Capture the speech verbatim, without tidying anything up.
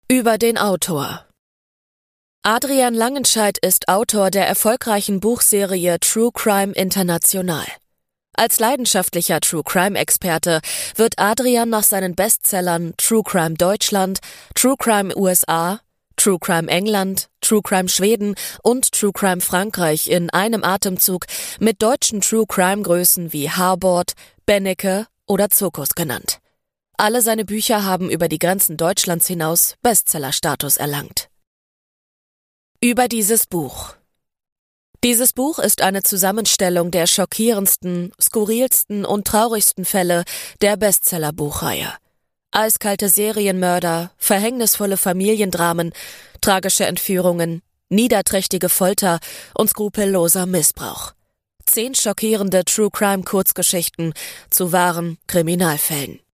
Über den Autor. Adrian Langenscheidt ist Autor der erfolgreichen Buchserie True Crime International. Als leidenschaftlicher True Crime-Experte wird Adrian nach seinen Bestsellern True Crime Deutschland, True Crime U S A, True Crime England, True Crime Schweden und True Crime Frankreich in einem Atemzug mit deutschen True Crime-Größen wie Harbord, Bennecke oder Zirkus genannt. Alle seine Bücher haben über die Grenzen Deutschlands hinaus Bestsellerstatus erlangt. Über dieses Buch. Dieses Buch ist eine Zusammenstellung der schockierendsten, skurrilsten und traurigsten Fälle der Bestsellerbuchreihe. Eiskalte Serienmörder, verhängnisvolle Familiendramen, tragische Entführungen, niederträchtige Folter und skrupelloser Missbrauch. Zehn schockierende True-Crime-Kurzgeschichten zu wahren Kriminalfällen.